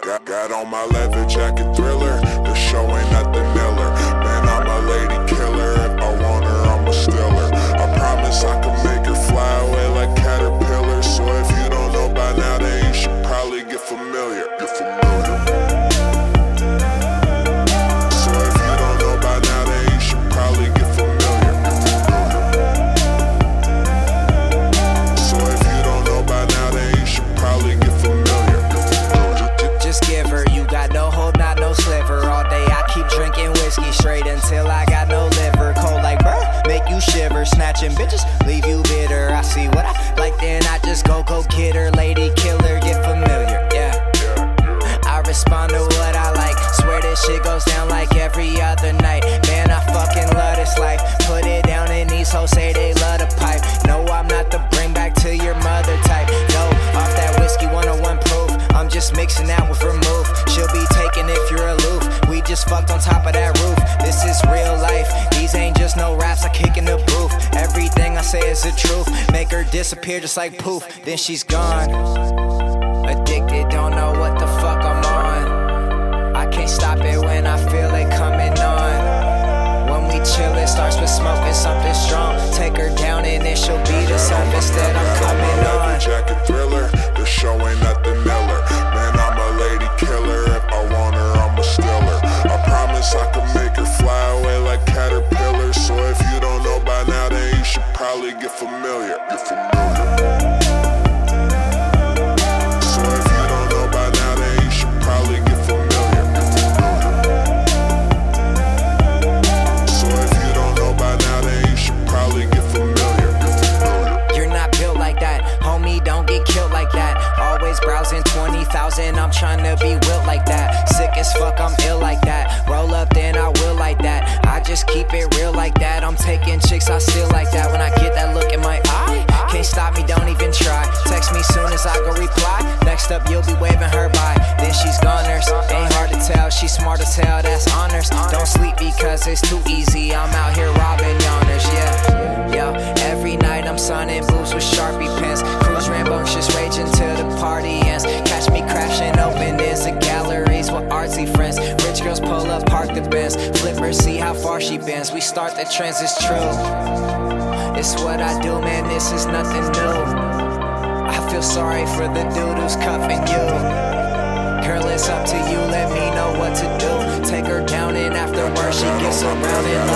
Got on my leather jacket Thriller, the show ain't nothing iller. Man, I'm a lady killer, if I want her, I'ma steal her. I promise I can make her fly away like caterpillar. So if you don't know by now, then you should probably get familiar. So if you don't know by now, then you should probably get familiar. So if you don't know by now, then you should probably get familiar. Just give her, you got no hold, not no sliver. All day I keep drinking whiskey straight until I got no liver. Cold like bruh, make you shiver. Snatching bitches, leave you bitter. I see what I like, then I just go get her. Lady killer, get familiar, yeah. I respond to what I like. Swear this shit goes down like every other night. Man, I fucking love this life. Put it down and these hoes say they love the pipe. No, I'm not the bring back to your mother type. No, off that whiskey 101 proof. I'm just mixing that with vermouth. She'll be taken if you're aloof. We just fucked on top of that roof. This is real life. These ain't just no raps I kick in the booth. Everything I say is the truth. Make her disappear just like poof. Then she's gone. Addicted, don't know what the fuck I'm on. I can't stop it when I feel it coming on. When we chill, it starts with smoking something strong. Take her down and then she'll be the surface that I'm coming on. Jacket Thriller, the show ain't nothing iller. Man, I'm a lady killer, if I want her, I'ma steal her. I promise I can make her fly away like caterpillar. So if you don't know by now, then you should probably get familiar. So if you don't know by now, then you should probably get familiar. So if you don't know by now, then you should probably get familiar. You're not built like that, homie, don't get killed like that. Always browsing 20,000, I'm trying to be wilt like that. Sick as fuck, I'm ill like that. Roll up, then I will like that. I just keep it real like that. I'm taking chicks, I still like that. When I get that look in my eye, can't stop me, don't even try. Text me soon as I go reply. Next up, you'll be waving her by. Then she's goners, ain't hard to tell. She's smart as hell, that's honors. Don't sleep because it's too easy. I'm out here robbing yawners, yeah. Yo, every night I'm signing booze with Sharpie pens. Cruise rambunctious, raging till the party ends. Catch me crashing open is the galleries with artsy friends. Rich girls pull up, park the Benz. Flip her, see how far she bends. We start the trends, it's true. It's what I do, man, this is nothing new. I feel sorry for the dude who's cuffing you. Girl, it's up to you, let me know what to do. Take her down and afterwards she gets around and